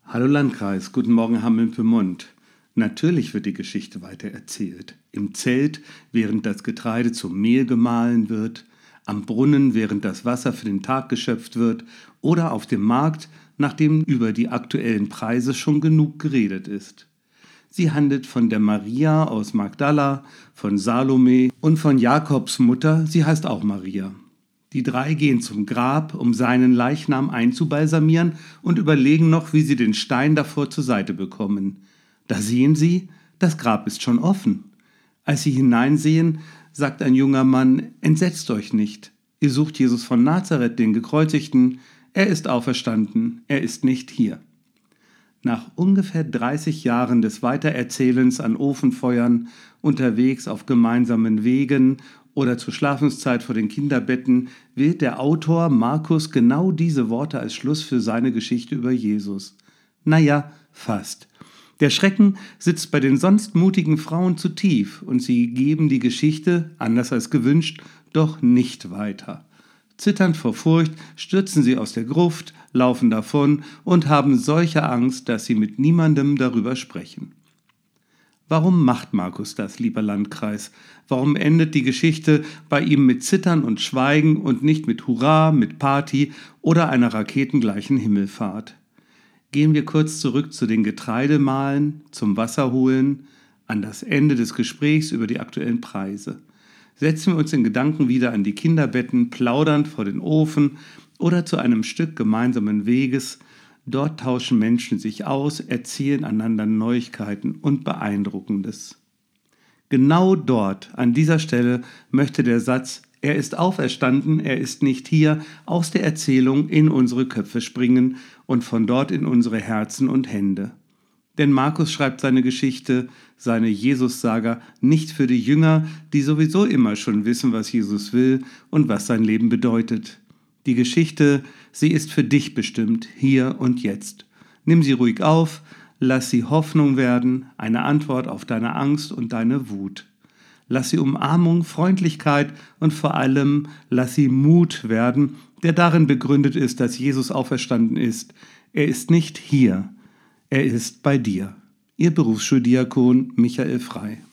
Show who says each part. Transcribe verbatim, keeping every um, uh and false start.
Speaker 1: Hallo Landkreis, guten Morgen Hameln-Pyrmont. Natürlich wird die Geschichte weiter erzählt. Im Zelt, während das Getreide zum Mehl gemahlen wird, am Brunnen, während das Wasser für den Tag geschöpft wird oder auf dem Markt, nachdem über die aktuellen Preise schon genug geredet ist. Sie handelt von der Maria aus Magdala, von Salome und von Jakobs Mutter, sie heißt auch Maria. Die drei gehen zum Grab, um seinen Leichnam einzubalsamieren und überlegen noch, wie sie den Stein davor zur Seite bekommen. Da sehen sie, das Grab ist schon offen. Als sie hineinsehen, sagt ein junger Mann, entsetzt euch nicht. Ihr sucht Jesus von Nazareth, den Gekreuzigten. Er ist auferstanden, er ist nicht hier. Nach ungefähr dreißig Jahren des Weitererzählens an Ofenfeuern, unterwegs auf gemeinsamen Wegen oder zur Schlafenszeit vor den Kinderbetten wählt der Autor Markus genau diese Worte als Schluss für seine Geschichte über Jesus. Naja, fast. Der Schrecken sitzt bei den sonst mutigen Frauen zu tief und sie geben die Geschichte, anders als gewünscht, doch nicht weiter. Zitternd vor Furcht stürzen sie aus der Gruft, laufen davon und haben solche Angst, dass sie mit niemandem darüber sprechen. Warum macht Markus das, lieber Landkreis? Warum endet die Geschichte bei ihm mit Zittern und Schweigen und nicht mit Hurra, mit Party oder einer raketengleichen Himmelfahrt? Gehen wir kurz zurück zu den Getreidemahlen, zum Wasserholen, an das Ende des Gesprächs über die aktuellen Preise. Setzen wir uns in Gedanken wieder an die Kinderbetten, plaudernd vor den Ofen oder zu einem Stück gemeinsamen Weges. Dort tauschen Menschen sich aus, erzählen einander Neuigkeiten und Beeindruckendes. Genau dort, an dieser Stelle, möchte der Satz „Er ist auferstanden, er ist nicht hier“ aus der Erzählung in unsere Köpfe springen und von dort in unsere Herzen und Hände. Denn Markus schreibt seine Geschichte, seine Jesus-Saga, nicht für die Jünger, die sowieso immer schon wissen, was Jesus will und was sein Leben bedeutet. Die Geschichte, sie ist für dich bestimmt, hier und jetzt. Nimm sie ruhig auf, lass sie Hoffnung werden, eine Antwort auf deine Angst und deine Wut. Lass sie Umarmung, Freundlichkeit und vor allem lass sie Mut werden, der darin begründet ist, dass Jesus auferstanden ist. Er ist nicht hier, er ist bei dir. Ihr Berufsschuldiakon Michael Frei.